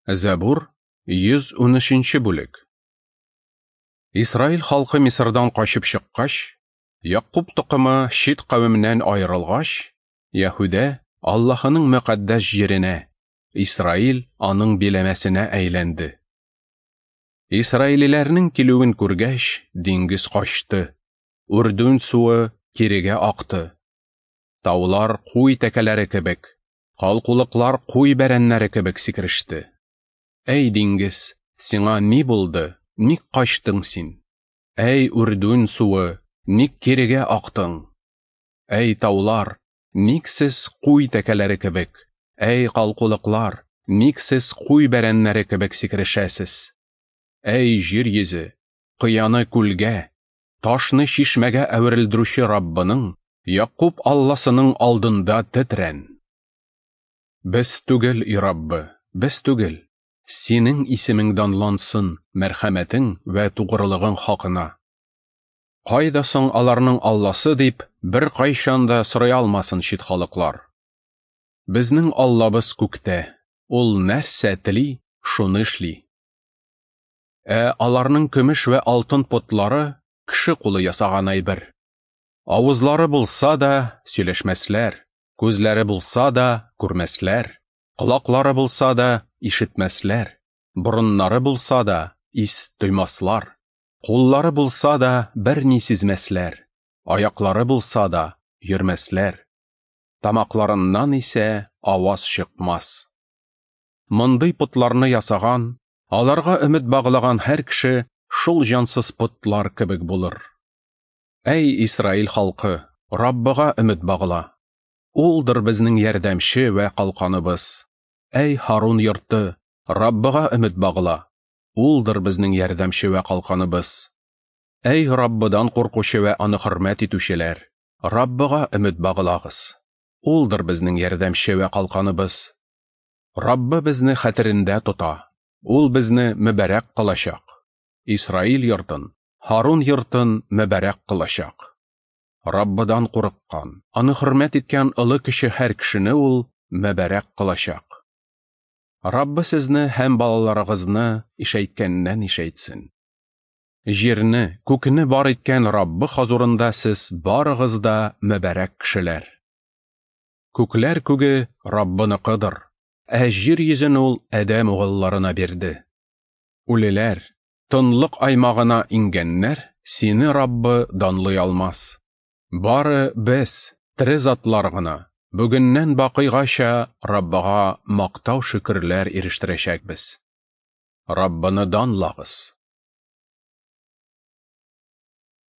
Забур 113 бүлек. Исраил халкы Мисырдан качып чыккач, Якуб тукымы шит кавеменнән аерылгач, Яһүдә Аллаһының мөкаддәс җиренә, Исраил аның биләмәсенә әйләнде. Исраилләрнең килүен күргәч, диңгез качты, Үрдүн суы кирегә акты. Таулар куй тәкәләре кебек, калкулыклар куй бәрәннәре кебек сикереште. Әй диңгез, сиңа ни булды, ник качтың син? Әй Үрдүн суы, ник кирегә актың? Әй таулар, ник сез куй тәкәләре кебек? Әй калкулыклар, ник сез куй бәрәннәре кебек сикерешәсез? Әй җир йөзе, кыяны күлгә, ташны шишмәгә әверелдерүче Раббының, Якуб Алласының алдында тетрән. Без түгел, и Раббы, без түгел. Синең исемең данлансын, мәрхәмәтең вә тугрылыгың хакына. Кайда соң аларның Алласы дип, бер кайчан да сорый алмасын чит халыклар. Безнең Аллабыз күктә, ул нәрсә тели, шуны эшли. Аларның көмеш вә алтын потлары кеше кулы ясаган әйбер. Авызлары булса да сөйләшмәсләр, күзләре булса да күрмәсләр, колаклары булса да ишетмәсләр, борыннары булса да ис тоймаслар, куллары булса да берни сизмәсләр, аяклары булса да йөрмәсләр, тамакларыннан исә аваз чыкмас. Мондый потларны ясаган, аларга өмет баглаган һәр кеше шул җансыз потлар кебек булыр. Әй Исраил халкы, Раббыга өмет багла. Улдыр безнең ярдәмче вә калканыбыз. Әй Харун йорты, Раббыга өмет багла. Улдыр безнең ярдәмче вә калканыбыз. Әй Раббыдан куркучы вә аны хөрмәт итүчеләр, Раббыга өмет баглагыз. Улдыр безнең ярдәмче вә калканыбыз. Раббы безне хәтерендә тота. Ул безне мөбарәк кылачак. Исраил йортын, Харун йортын мөбарәк кылачак. Раббыдан курыккан, аны хөрмәт иткән олы кеше һәр кешене ул мөбарәк кылачак. Раббы сезне һәм балаларыгызны ишәйткәннән ишәйтсен. Җирне, күкне бар иткән Раббы хозурында сез барыгыз да мөбарәк кешеләр. Күкләр күге Раббыныкыдыр, җир йөзен ул Адәм угылларына бирде. Үлеләр, тынлык аймагына ингәннәр, сине Раббы данлый алмас. Бары без, тере затлар гына, бүгеннән бакыйгача Раббыга мактау шөкерләр ирештерәчәкбез. Раббыны данлагыз.